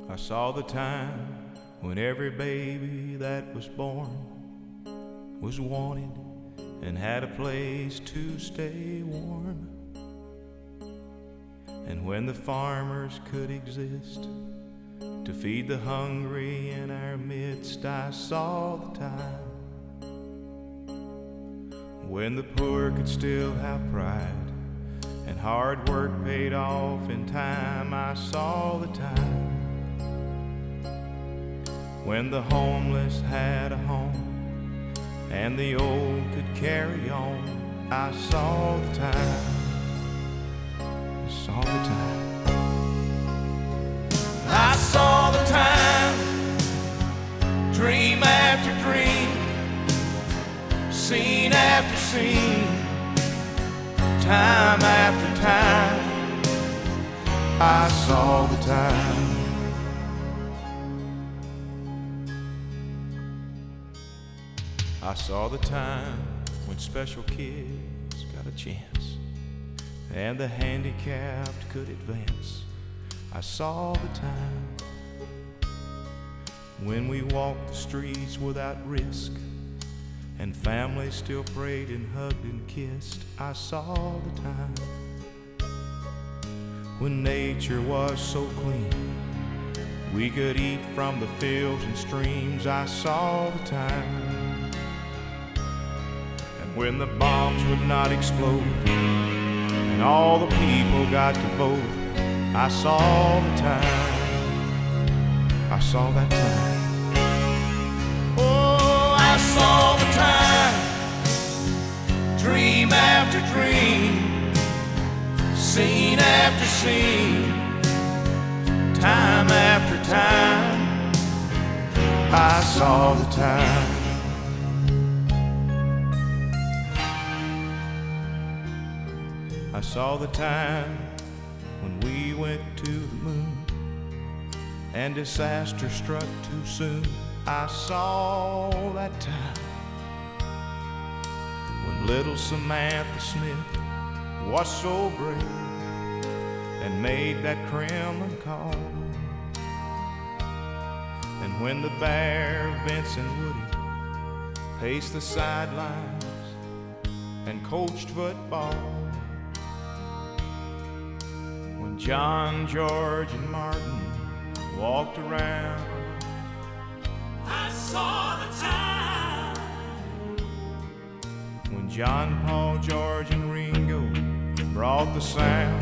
I saw the time when every baby that was born was wanted and had a place to stay warm. And when the farmers could exist to feed the hungry in our midst, I saw the time when the poor could still have pride and hard work paid off in time. I saw the time when the homeless had a home and the old could carry on. I saw the time, I saw the time. I saw the time, dream after dream, scene after scene, time after time. I saw the time. I saw the time when special kids got a chance and the handicapped could advance. I saw the time when we walked the streets without risk and families still prayed and hugged and kissed. I saw the time when nature was so clean we could eat from the fields and streams. I saw the time when the bombs would not explode and all the people got to vote. I saw the time, I saw that time. Oh, I saw the time, dream after dream, scene after scene, time after time. I saw the time. I saw the time when we went to the moon and disaster struck too soon. I saw that time when little Samantha Smith was so brave and made that Kremlin call, and when the bear Vince and Woody paced the sidelines and coached football, John, George, and Martin walked around. I saw the time when John, Paul, George, and Ringo brought the sound.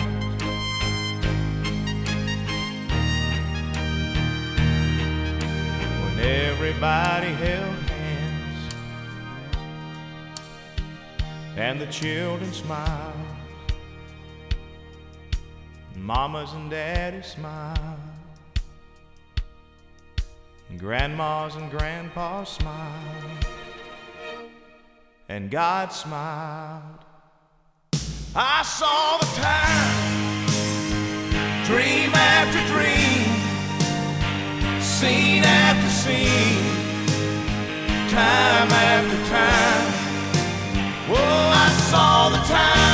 When everybody held hands and the children smiled, mamas and daddies smiled, and grandmas and grandpas smiled, and God smiled. I saw the time, dream after dream, scene after scene, time after time. Oh, I saw the time.